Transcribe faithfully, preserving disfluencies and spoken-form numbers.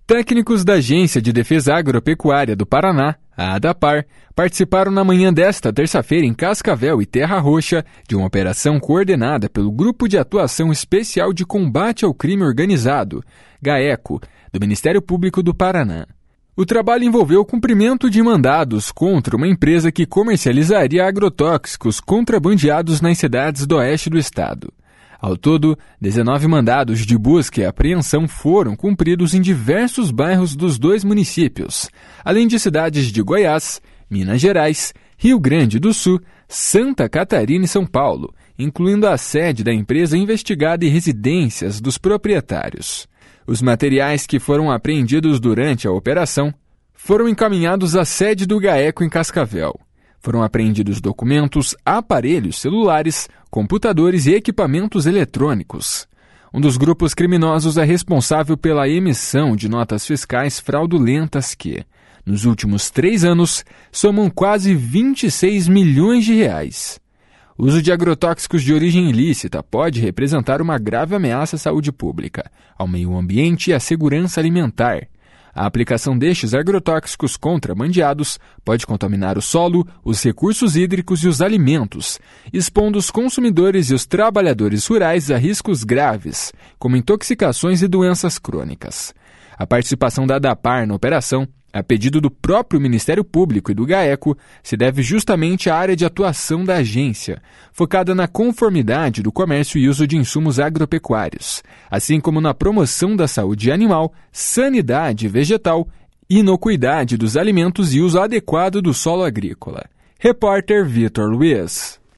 Técnicos da Agência de Defesa Agropecuária do Paraná, a ADAPAR, participaram na manhã desta terça-feira em Cascavel e Terra Roxa de uma operação coordenada pelo Grupo de Atuação Especial de Combate ao Crime Organizado, GAECO, do Ministério Público do Paraná. O trabalho envolveu o cumprimento de mandados contra uma empresa que comercializaria agrotóxicos contrabandeados nas cidades do oeste do estado. Ao todo, dezenove mandados de busca e apreensão foram cumpridos em diversos bairros dos dois municípios, além de cidades de Goiás, Minas Gerais, Rio Grande do Sul, Santa Catarina e São Paulo, incluindo a sede da empresa investigada e residências dos proprietários. Os materiais que foram apreendidos durante a operação foram encaminhados à sede do GAECO em Cascavel. Foram apreendidos documentos, aparelhos celulares, computadores e equipamentos eletrônicos. Um dos grupos criminosos é responsável pela emissão de notas fiscais fraudulentas que, nos últimos três anos, somam quase vinte e seis milhões de reais. O uso de agrotóxicos de origem ilícita pode representar uma grave ameaça à saúde pública, ao meio ambiente e à segurança alimentar. A aplicação destes agrotóxicos contrabandeados pode contaminar o solo, os recursos hídricos e os alimentos, expondo os consumidores e os trabalhadores rurais a riscos graves, como intoxicações e doenças crônicas. A participação da ADAPAR na operação, a pedido do próprio Ministério Público e do GAECO, se deve justamente à área de atuação da agência, focada na conformidade do comércio e uso de insumos agropecuários, assim como na promoção da saúde animal, sanidade vegetal, inocuidade dos alimentos e uso adequado do solo agrícola. Repórter Vitor Luiz.